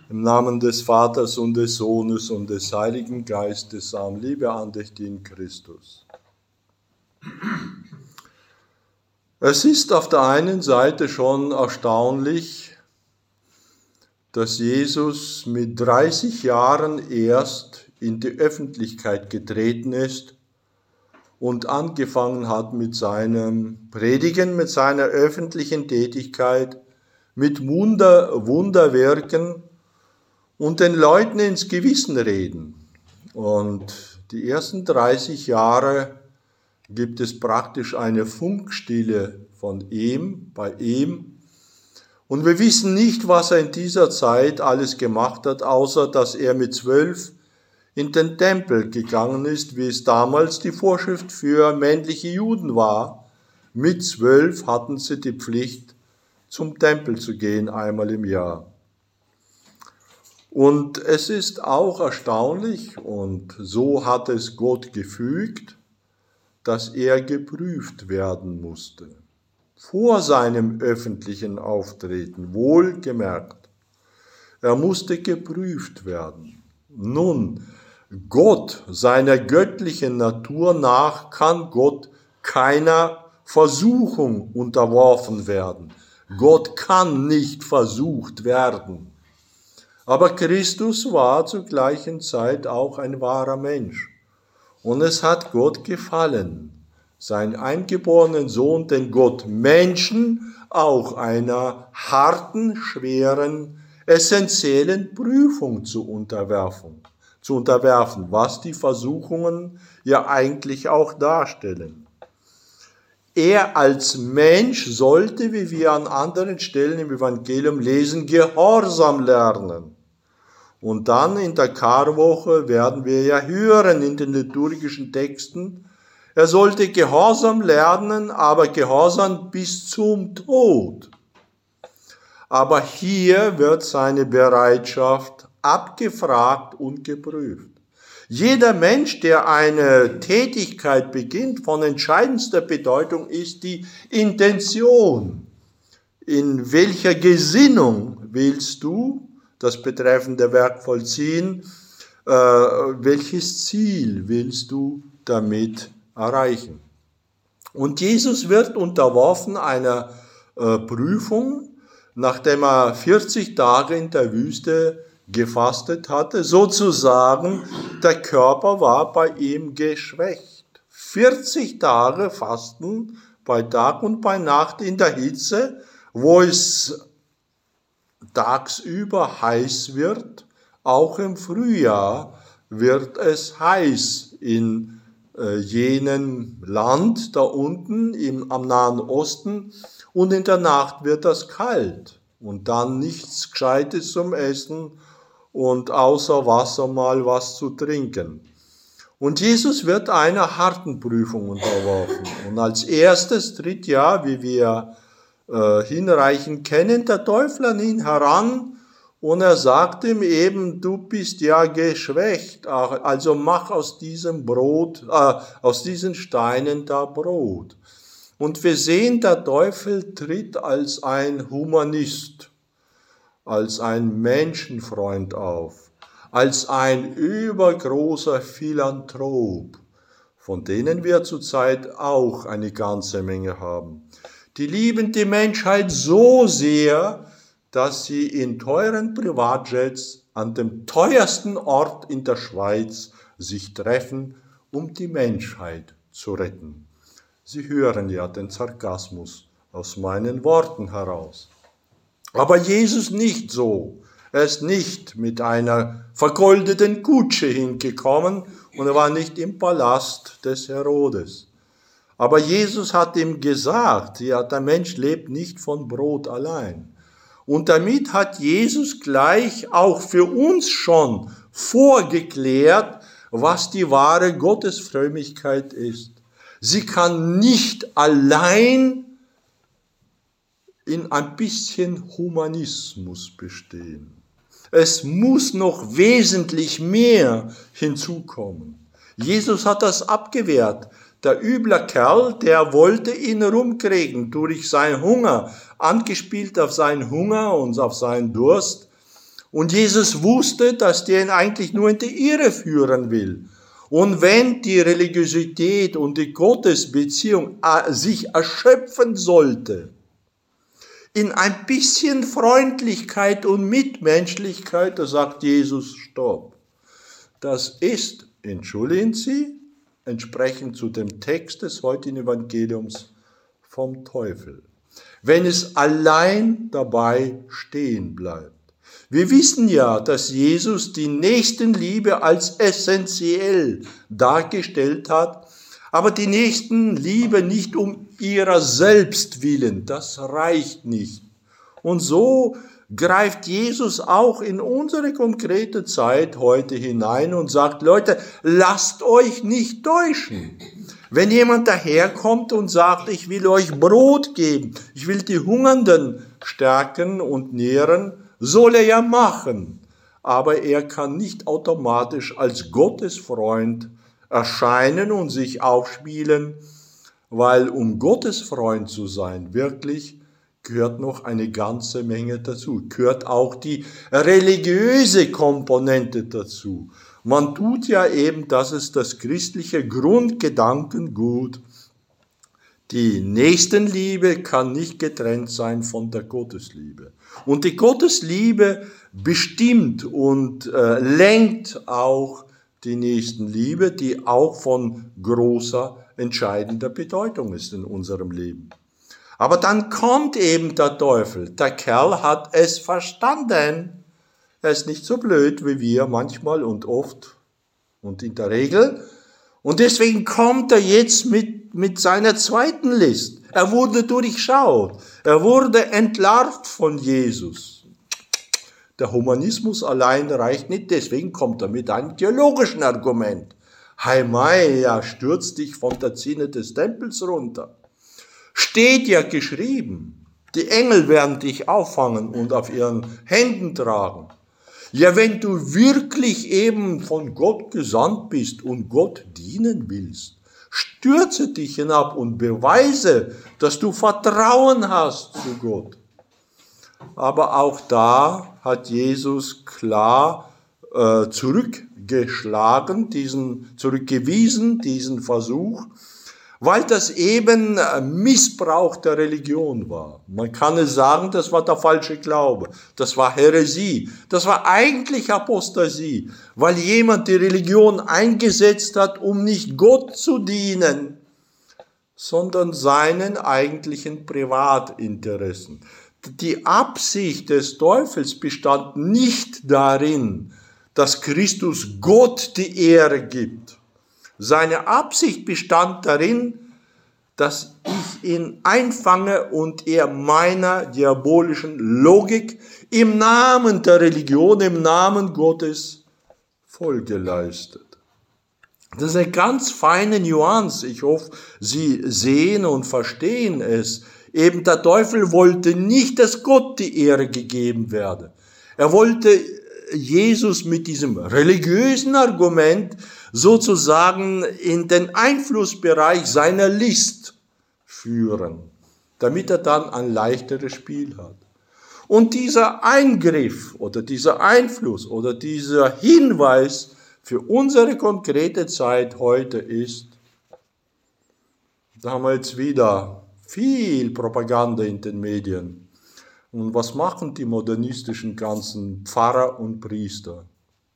Im Namen des Vaters und des Sohnes und des Heiligen Geistes, Amen. Liebe Andächtige in Christus. Es ist auf der einen Seite schon erstaunlich, dass Jesus mit 30 Jahren erst in die Öffentlichkeit getreten ist und angefangen hat mit seinem Predigen, mit seiner öffentlichen Tätigkeit, mit Wunderwerken und den Leuten ins Gewissen reden. Und die ersten 30 Jahre gibt es praktisch eine Funkstille bei ihm. Und wir wissen nicht, was er in dieser Zeit alles gemacht hat, außer dass er mit 12 in den Tempel gegangen ist, wie es damals die Vorschrift für männliche Juden war. Mit 12 hatten sie die Pflicht, zum Tempel zu gehen, einmal im Jahr. Und es ist auch erstaunlich, und so hat es Gott gefügt, dass er geprüft werden musste. Vor seinem öffentlichen Auftreten, wohlgemerkt. Er musste geprüft werden. Nun, Gott, seiner göttlichen Natur nach, kann Gott keiner Versuchung unterworfen werden. Gott kann nicht versucht werden. Aber Christus war zur gleichen Zeit auch ein wahrer Mensch. Und es hat Gott gefallen, seinen eingeborenen Sohn, den Gott Menschen, auch einer harten, schweren, essentiellen Prüfung zu unterwerfen, was die Versuchungen ja eigentlich auch darstellen. Er als Mensch sollte, wie wir an anderen Stellen im Evangelium lesen, Gehorsam lernen. Und dann in der Karwoche werden wir ja hören in den liturgischen Texten, er sollte Gehorsam lernen, aber Gehorsam bis zum Tod. Aber hier wird seine Bereitschaft abgefragt und geprüft. Jeder Mensch, der eine Tätigkeit beginnt, von entscheidendster Bedeutung ist die Intention. In welcher Gesinnung willst du das betreffende Werk vollziehen? Welches Ziel willst du damit erreichen? Und Jesus wird unterworfen einer Prüfung, nachdem er 40 Tage in der Wüste gefastet hatte, sozusagen, der Körper war bei ihm geschwächt. 40 Tage Fasten bei Tag und bei Nacht in der Hitze, wo es tagsüber heiß wird, auch im Frühjahr wird es heiß in jenem Land da unten am Nahen Osten und in der Nacht wird das kalt und dann nichts Gescheites zum Essen und außer Wasser mal was zu trinken. Und Jesus wird einer harten Prüfung unterworfen. Und als erstes tritt ja, wie wir hinreichend kennen, der Teufel an ihn heran und er sagt ihm eben, du bist ja geschwächt, also mach aus diesem aus diesen Steinen da Brot. Und wir sehen, der Teufel tritt als ein Humanist, als ein Menschenfreund auf, als ein übergroßer Philanthrop, von denen wir zurzeit auch eine ganze Menge haben. Die lieben die Menschheit so sehr, dass sie in teuren Privatjets an dem teuersten Ort in der Schweiz sich treffen, um die Menschheit zu retten. Sie hören ja den Sarkasmus aus meinen Worten heraus. Aber Jesus nicht so. Er ist nicht mit einer vergoldeten Kutsche hingekommen und er war nicht im Palast des Herodes. Aber Jesus hat ihm gesagt, ja, der Mensch lebt nicht von Brot allein. Und damit hat Jesus gleich auch für uns schon vorgeklärt, was die wahre Gottesfrömmigkeit ist. Sie kann nicht allein in ein bisschen Humanismus bestehen. Es muss noch wesentlich mehr hinzukommen. Jesus hat das abgewehrt. Der üble Kerl, der wollte ihn rumkriegen durch seinen Hunger, angespielt auf seinen Hunger und auf seinen Durst. Und Jesus wusste, dass der ihn eigentlich nur in die Irre führen will. Und wenn die Religiosität und die Gottesbeziehung sich erschöpfen sollte, in ein bisschen Freundlichkeit und Mitmenschlichkeit, da sagt Jesus, stopp. Das ist, entschuldigen Sie, entsprechend zu dem Text des heutigen Evangeliums vom Teufel. Wenn es allein dabei stehen bleibt. Wir wissen ja, dass Jesus die Nächstenliebe als essentiell dargestellt hat, aber die Nächstenliebe nicht um ihrer selbst willen, das reicht nicht. Und so greift Jesus auch in unsere konkrete Zeit heute hinein und sagt, Leute, lasst euch nicht täuschen. Wenn jemand daherkommt und sagt, ich will euch Brot geben, ich will die Hungernden stärken und nähren, soll er ja machen. Aber er kann nicht automatisch als Gottesfreund erscheinen und sich aufspielen, weil um Gottesfreund zu sein, wirklich gehört noch eine ganze Menge dazu. Gehört auch die religiöse Komponente dazu. Man tut ja eben, das ist das christliche Grundgedankengut. Die Nächstenliebe kann nicht getrennt sein von der Gottesliebe. Und die Gottesliebe bestimmt und lenkt auch die Nächstenliebe, die auch von großer, entscheidender Bedeutung ist in unserem Leben. Aber dann kommt eben der Teufel. Der Kerl hat es verstanden. Er ist nicht so blöd wie wir manchmal und oft und in der Regel. Und deswegen kommt er jetzt mit seiner zweiten List. Er wurde durchschaut. Er wurde entlarvt von Jesus. Der Humanismus allein reicht nicht, deswegen kommt er mit einem theologischen Argument. Heimei, ja, stürz dich von der Zinne des Tempels runter. Steht ja geschrieben, die Engel werden dich auffangen und auf ihren Händen tragen. Ja, wenn du wirklich eben von Gott gesandt bist und Gott dienen willst, stürze dich hinab und beweise, dass du Vertrauen hast zu Gott. Aber auch da hat Jesus klar zurückgewiesen, diesen Versuch, weil das eben Missbrauch der Religion war. Man kann es sagen, das war der falsche Glaube, das war Häresie, das war eigentlich Apostasie, weil jemand die Religion eingesetzt hat, um nicht Gott zu dienen, sondern seinen eigentlichen Privatinteressen. Die Absicht des Teufels bestand nicht darin, dass Christus Gott die Ehre gibt. Seine Absicht bestand darin, dass ich ihn einfange und er meiner diabolischen Logik im Namen der Religion, im Namen Gottes Folge leistet. Das ist eine ganz feine Nuance. Ich hoffe, Sie sehen und verstehen es. Eben der Teufel wollte nicht, dass Gott die Ehre gegeben werde. Er wollte Jesus mit diesem religiösen Argument sozusagen in den Einflussbereich seiner List führen, damit er dann ein leichteres Spiel hat. Und dieser Eingriff oder dieser Einfluss oder dieser Hinweis für unsere konkrete Zeit heute ist, da haben wir jetzt wieder viel Propaganda in den Medien. Und was machen die modernistischen ganzen Pfarrer und Priester?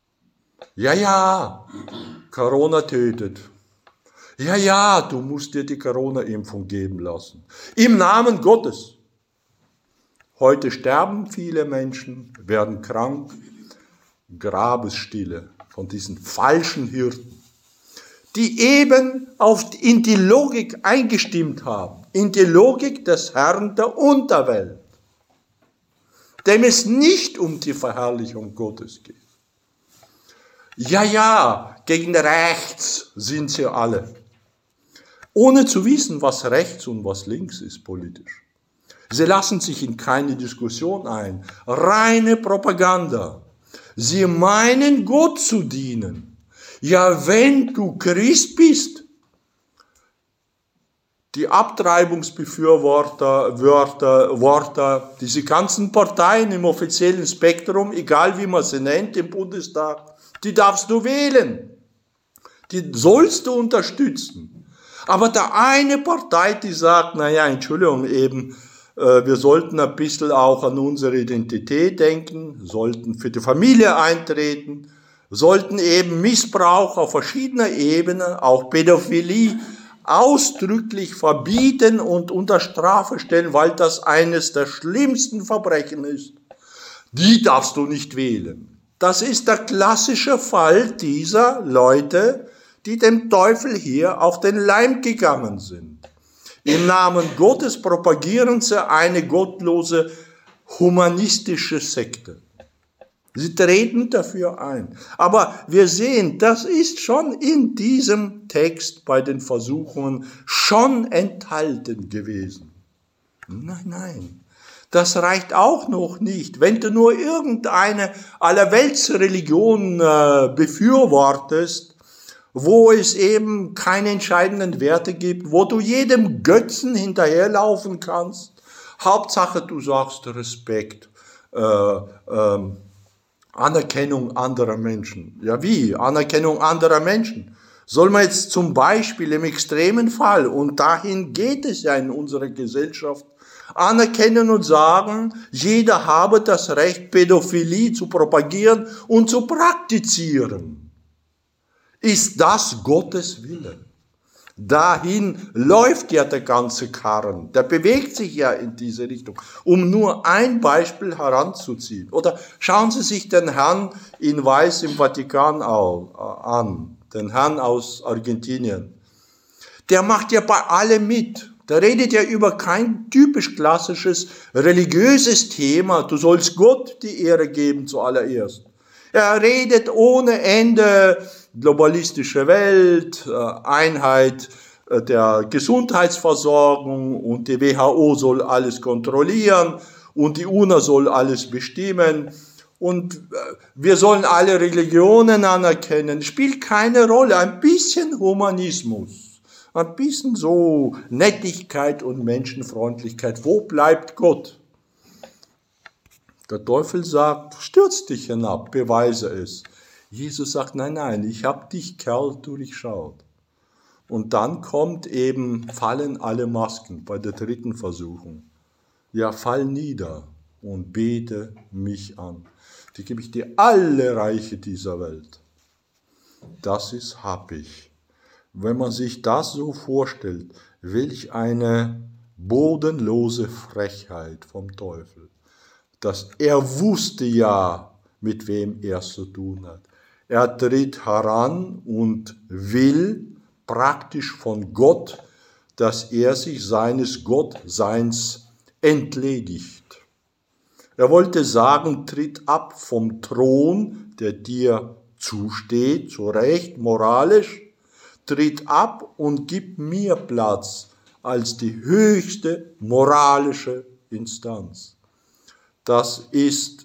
Ja, Corona tötet. Ja, du musst dir die Corona-Impfung geben lassen. Im Namen Gottes. Heute sterben viele Menschen, werden krank. Grabesstille von diesen falschen Hirten, die eben in die Logik eingestimmt haben. In die Logik des Herrn der Unterwelt. Dem es nicht um die Verherrlichung Gottes geht. Ja, gegen rechts sind sie alle. Ohne zu wissen, was rechts und was links ist politisch. Sie lassen sich in keine Diskussion ein. Reine Propaganda. Sie meinen, Gott zu dienen. Ja, wenn du Christ bist, Die Abtreibungsbefürworter, Worte, diese ganzen Parteien im offiziellen Spektrum, egal wie man sie nennt im Bundestag, die darfst du wählen. Die sollst du unterstützen. Aber da eine Partei, die sagt, naja, Entschuldigung, eben, wir sollten ein bisschen auch an unsere Identität denken, sollten für die Familie eintreten, sollten eben Missbrauch auf verschiedener Ebene, auch Pädophilie, ausdrücklich verbieten und unter Strafe stellen, weil das eines der schlimmsten Verbrechen ist. Die darfst du nicht wählen. Das ist der klassische Fall dieser Leute, die dem Teufel hier auf den Leim gegangen sind. Im Namen Gottes propagieren sie eine gottlose humanistische Sekte. Sie treten dafür ein. Aber wir sehen, das ist schon in diesem Text bei den Versuchungen schon enthalten gewesen. Nein, das reicht auch noch nicht. Wenn du nur irgendeine Allerweltsreligion befürwortest, wo es eben keine entscheidenden Werte gibt, wo du jedem Götzen hinterherlaufen kannst, Hauptsache du sagst Respekt, Anerkennung anderer Menschen. Ja, wie? Anerkennung anderer Menschen. Soll man jetzt zum Beispiel im extremen Fall, und dahin geht es ja in unserer Gesellschaft, anerkennen und sagen, jeder habe das Recht, Pädophilie zu propagieren und zu praktizieren. Ist das Gottes Wille? Dahin läuft ja der ganze Karren, der bewegt sich ja in diese Richtung, um nur ein Beispiel heranzuziehen. Oder schauen Sie sich den Herrn in Weiß im Vatikan an, den Herrn aus Argentinien. Der macht ja bei allem mit. Der redet ja über kein typisch klassisches religiöses Thema. Du sollst Gott die Ehre geben zuallererst. Er redet ohne Ende globalistische Welt, Einheit der Gesundheitsversorgung und die WHO soll alles kontrollieren und die UNO soll alles bestimmen und wir sollen alle Religionen anerkennen. Spielt keine Rolle, ein bisschen Humanismus, ein bisschen so Nettigkeit und Menschenfreundlichkeit. Wo bleibt Gott? Der Teufel sagt, stürz dich hinab, beweise es. Jesus sagt, nein, ich habe dich, Kerl, durchschaut. Und dann fallen alle Masken bei der dritten Versuchung. Ja, fall nieder und bete mich an. Die gebe ich dir alle Reiche dieser Welt. Das ist happig. Wenn man sich das so vorstellt, welch eine bodenlose Frechheit vom Teufel. Dass er wusste ja, mit wem er es zu tun hat. Er tritt heran und will praktisch von Gott, dass er sich seines Gottseins entledigt. Er wollte sagen, tritt ab vom Thron, der dir zusteht, zu Recht, moralisch, tritt ab und gib mir Platz als die höchste moralische Instanz. Das ist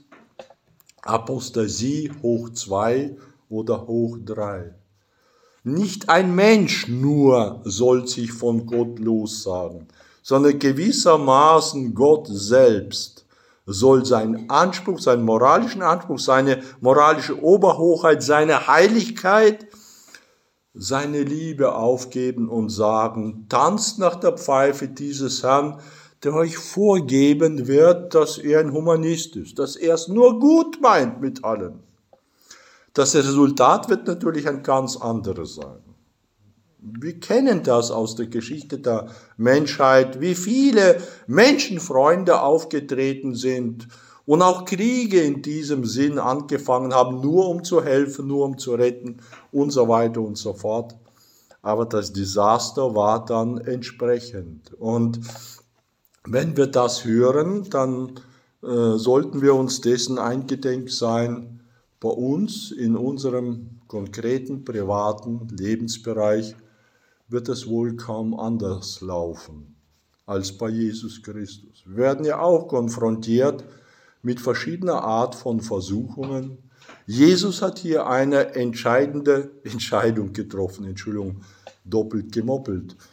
Apostasie hoch 2 oder hoch 3. Nicht ein Mensch nur soll sich von Gott lossagen, sondern gewissermaßen Gott selbst soll seinen Anspruch, seinen moralischen Anspruch, seine moralische Oberhochheit, seine Heiligkeit, seine Liebe aufgeben und sagen, tanzt nach der Pfeife dieses Herrn, der euch vorgeben wird, dass er ein Humanist ist, dass er es nur gut meint mit allen. Das Resultat wird natürlich ein ganz anderes sein. Wir kennen das aus der Geschichte der Menschheit, wie viele Menschenfreunde aufgetreten sind und auch Kriege in diesem Sinn angefangen haben, nur um zu helfen, nur um zu retten und so weiter und so fort. Aber das Desaster war dann entsprechend. Und wenn wir das hören, dann sollten wir uns dessen eingedenk sein, bei uns in unserem konkreten privaten Lebensbereich wird es wohl kaum anders laufen als bei Jesus Christus. Wir werden ja auch konfrontiert mit verschiedener Art von Versuchungen. Jesus hat hier eine entscheidende Entscheidung getroffen, doppelt gemoppelt.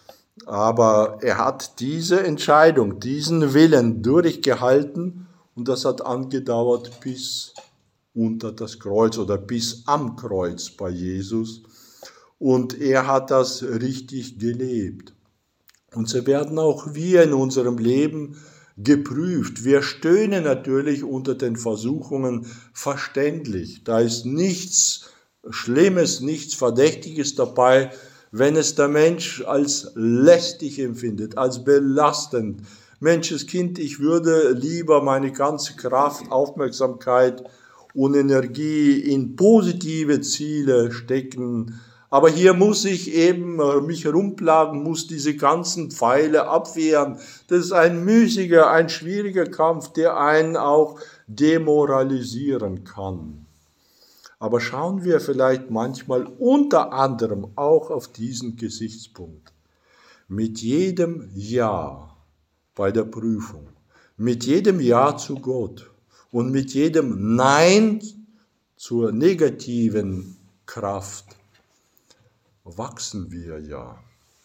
Aber er hat diese Entscheidung, diesen Willen durchgehalten und das hat angedauert bis unter das Kreuz oder bis am Kreuz bei Jesus. Und er hat das richtig gelebt. Und so werden auch wir in unserem Leben geprüft. Wir stöhnen natürlich unter den Versuchungen, verständlich. Da ist nichts Schlimmes, nichts Verdächtiges dabei, wenn es der Mensch als lästig empfindet, als belastend. Menschenskind, ich würde lieber meine ganze Kraft, Aufmerksamkeit und Energie in positive Ziele stecken. Aber hier muss ich eben mich herumplagen, muss diese ganzen Pfeile abwehren. Das ist ein müßiger, ein schwieriger Kampf, der einen auch demoralisieren kann. Aber schauen wir vielleicht manchmal unter anderem auch auf diesen Gesichtspunkt. Mit jedem Ja bei der Prüfung, mit jedem Ja zu Gott und mit jedem Nein zur negativen Kraft wachsen wir ja,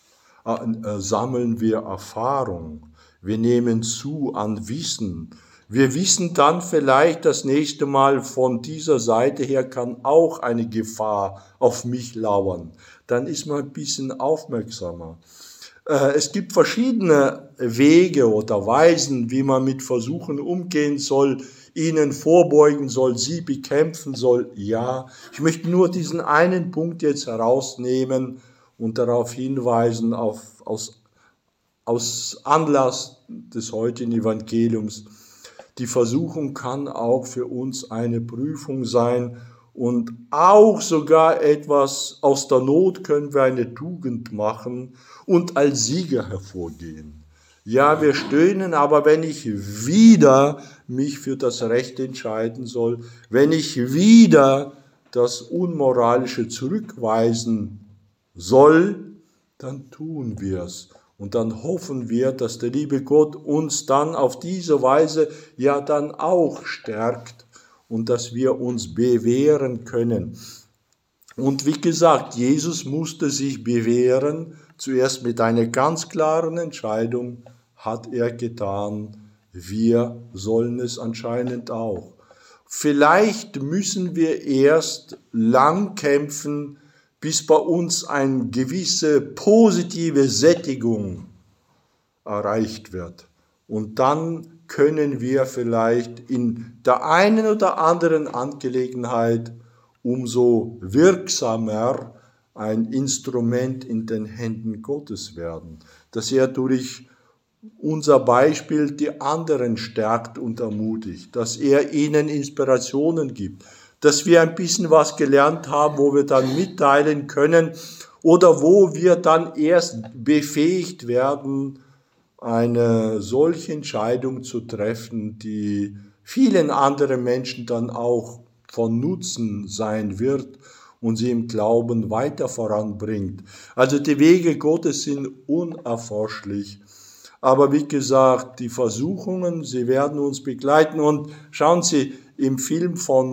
sammeln wir Erfahrung, wir nehmen zu an Wissen. Wir wissen dann vielleicht das nächste Mal, von dieser Seite her kann auch eine Gefahr auf mich lauern. Dann ist man ein bisschen aufmerksamer. Es gibt verschiedene Wege oder Weisen, wie man mit Versuchen umgehen soll, ihnen vorbeugen soll, sie bekämpfen soll. Ja, ich möchte nur diesen einen Punkt jetzt herausnehmen und darauf hinweisen, aus Anlass des heutigen Evangeliums. Die Versuchung kann auch für uns eine Prüfung sein und auch sogar etwas aus der Not können wir eine Tugend machen und als Sieger hervorgehen. Ja, wir stöhnen, aber wenn ich wieder mich für das Recht entscheiden soll, wenn ich wieder das Unmoralische zurückweisen soll, dann tun wir es. Und dann hoffen wir, dass der liebe Gott uns dann auf diese Weise ja dann auch stärkt und dass wir uns bewähren können. Und wie gesagt, Jesus musste sich bewähren, zuerst mit einer ganz klaren Entscheidung hat er getan. Wir sollen es anscheinend auch. Vielleicht müssen wir erst lang kämpfen, bis bei uns eine gewisse positive Sättigung erreicht wird. Und dann können wir vielleicht in der einen oder anderen Angelegenheit umso wirksamer ein Instrument in den Händen Gottes werden, dass er durch unser Beispiel die anderen stärkt und ermutigt, dass er ihnen Inspirationen gibt, dass wir ein bisschen was gelernt haben, wo wir dann mitteilen können oder wo wir dann erst befähigt werden, eine solche Entscheidung zu treffen, die vielen anderen Menschen dann auch von Nutzen sein wird und sie im Glauben weiter voranbringt. Also die Wege Gottes sind unerforschlich. Aber wie gesagt, die Versuchungen, sie werden uns begleiten. Und schauen Sie, im Film von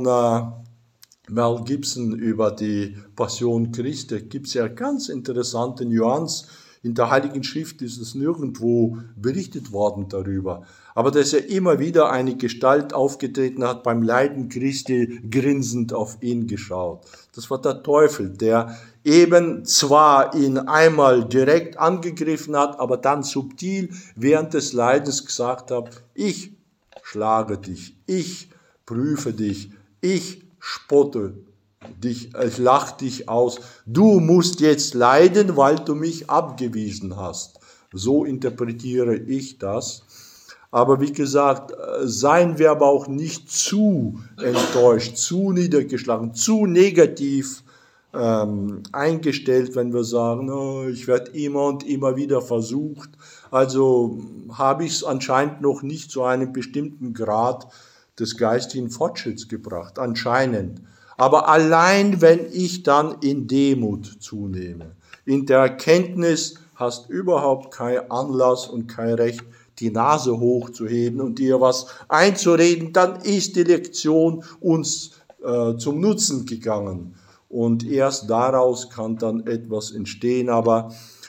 Mel Gibson über die Passion Christi gibt es ja ganz interessante Nuancen. In der Heiligen Schrift ist es nirgendwo berichtet worden darüber. Aber dass er immer wieder eine Gestalt aufgetreten hat, beim Leiden Christi grinsend auf ihn geschaut. Das war der Teufel, der eben zwar ihn einmal direkt angegriffen hat, aber dann subtil während des Leidens gesagt hat, ich schlage dich, ich prüfe dich, ich spotte dich, ich lache dich aus. Du musst jetzt leiden, weil du mich abgewiesen hast. So interpretiere ich das. Aber wie gesagt, seien wir aber auch nicht zu enttäuscht, zu niedergeschlagen, zu negativ eingestellt, wenn wir sagen, oh, ich werde immer und immer wieder versucht. Also habe ich es anscheinend noch nicht zu einem bestimmten Grad des geistigen Fortschritts gebracht, anscheinend. Aber allein, wenn ich dann in Demut zunehme, in der Erkenntnis, hast überhaupt keinen Anlass und kein Recht, die Nase hochzuheben und dir was einzureden, dann ist die Lektion uns zum Nutzen gegangen. Und erst daraus kann dann etwas entstehen. Aber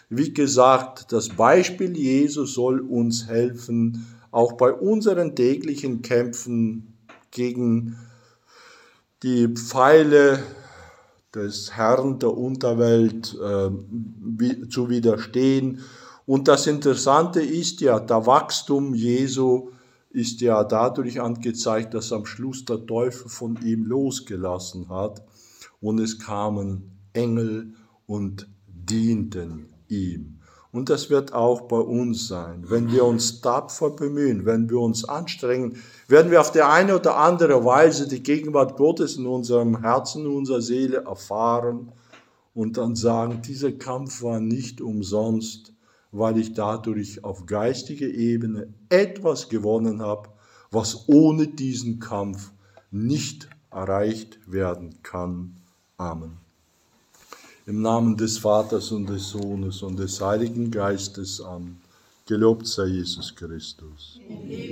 Wie gesagt, das Beispiel Jesu soll uns helfen, auch bei unseren täglichen Kämpfen gegen die Pfeile des Herrn der Unterwelt zu widerstehen. Und das Interessante ist ja, der Wachstum Jesu ist ja dadurch angezeigt, dass am Schluss der Teufel von ihm losgelassen hat und es kamen Engel und dienten ihm. Und das wird auch bei uns sein. Wenn wir uns tapfer bemühen, wenn wir uns anstrengen, werden wir auf die eine oder andere Weise die Gegenwart Gottes in unserem Herzen, in unserer Seele erfahren und dann sagen, dieser Kampf war nicht umsonst, weil ich dadurch auf geistiger Ebene etwas gewonnen habe, was ohne diesen Kampf nicht erreicht werden kann. Amen. Im Namen des Vaters und des Sohnes und des Heiligen Geistes. Amen. Gelobt sei Jesus Christus.